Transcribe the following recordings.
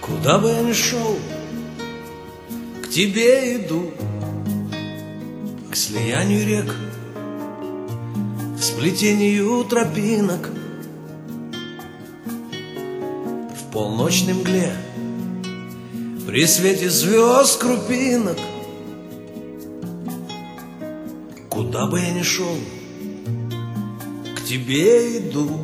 Куда бы я ни шел, к тебе иду, к слиянию рек, к сплетению тропинок. В полночной мгле, при свете звезд крупинок. Куда бы я ни шел, к тебе иду.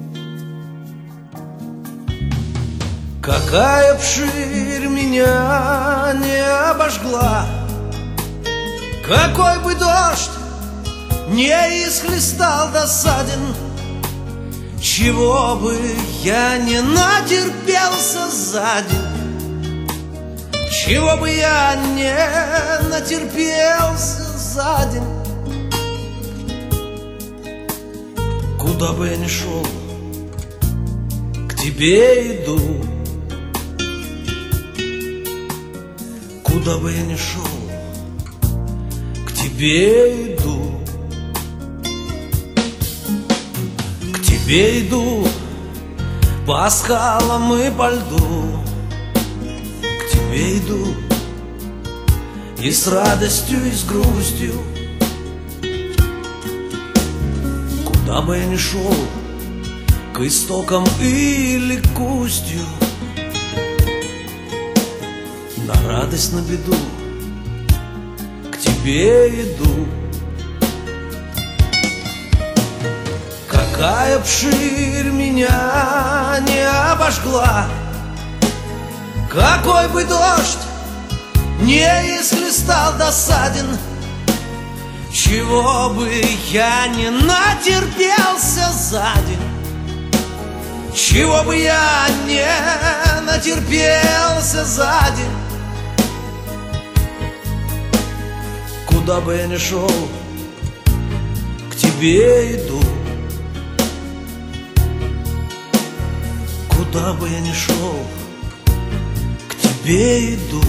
Какая б ширь меня не обожгла, какой бы дождь не исхлестал досаден, чего бы я не натерпелся за день, чего бы я не натерпелся за день. Куда бы я ни шел, к тебе иду. Куда бы я ни шел, к тебе иду. К тебе иду, по скалам и по льду. К тебе иду, и с радостью, и с грустью. Куда бы я ни шел, к истокам или к устью, на радость, на беду, к тебе иду. Какая б ширь меня не обожгла, какой бы дождь не исхлестал досаден, чего бы я не натерпелся за день, чего бы я не натерпелся за день. Куда бы я ни шел, к тебе иду. Куда бы я ни шел, к тебе иду.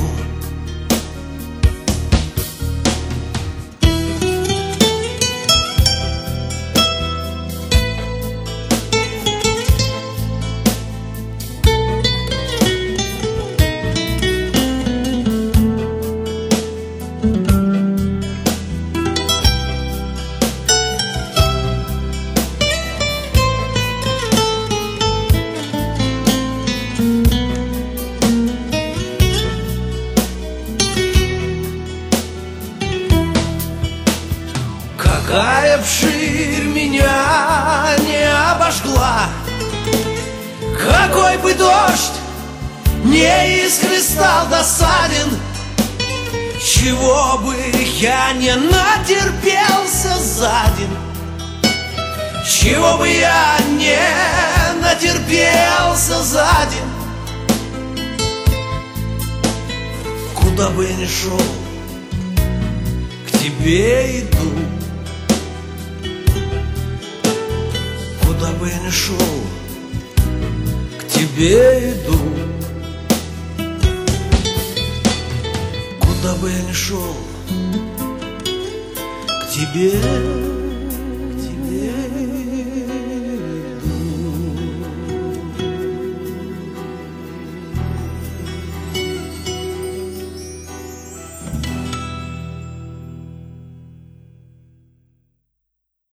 Какая б ширь меня не обожгла, какой бы дождь не исхлестал досаден, чего бы я не натерпелся за день, чего бы я не натерпелся за день. Куда бы я ни шел, к тебе иду. Куда бы я ни шел, к тебе иду. Куда бы я ни шел, к тебе